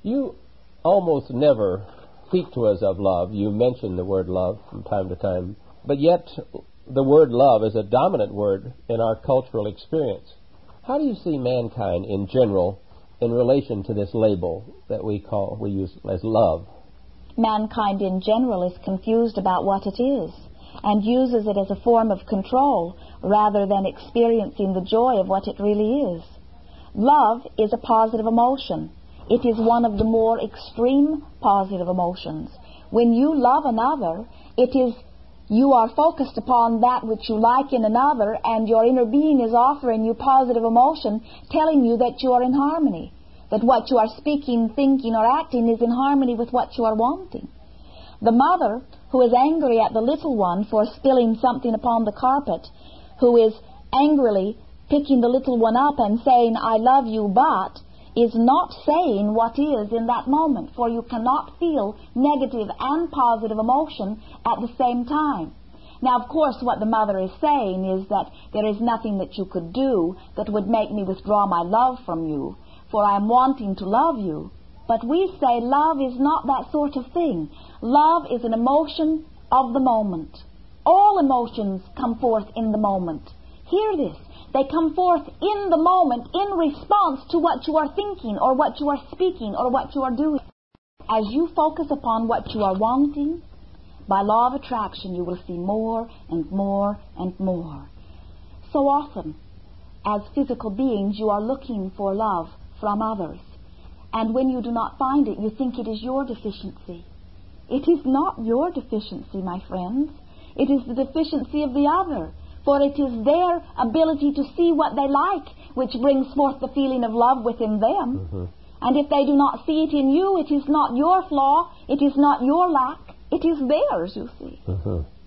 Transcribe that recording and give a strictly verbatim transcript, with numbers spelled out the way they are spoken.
You almost never speak to us of love. You mention the word love from time to time, but yet the word love is a dominant word in our cultural experience. How do you see mankind in general in relation to this label that we call, we use as love? Mankind in general is confused about what it is and uses it as a form of control rather than experiencing the joy of what it really is. Love is a positive emotion. It is one of the more extreme positive emotions. When you love another, it is you are focused upon that which you like in another, and your inner being is offering you positive emotion, telling you that you are in harmony, that what you are speaking, thinking, or acting is in harmony with what you are wanting. The mother who is angry at the little one for spilling something upon the carpet, who is angrily picking the little one up and saying, "I love you, but," is not saying what is in that moment, for you cannot feel negative and positive emotion at the same time. Now, of course, what the mother is saying is that there is nothing that you could do that would make me withdraw my love from you, for I am wanting to love you. But we say love is not that sort of thing. Love is an emotion of the moment. All emotions come forth in the moment. Hear this. They come forth in the moment in response to what you are thinking or what you are speaking or what you are doing. As you focus upon what you are wanting, by law of attraction you will see more and more and more. So often, as physical beings, you are looking for love from others. And when you do not find it, you think it is your deficiency. It is not your deficiency, my friends. It is the deficiency of the other. For it is their ability to see what they like which brings forth the feeling of love within them. Mm-hmm. And if they do not see it in you, it is not your flaw, it is not your lack, it is theirs, you see. Mm-hmm.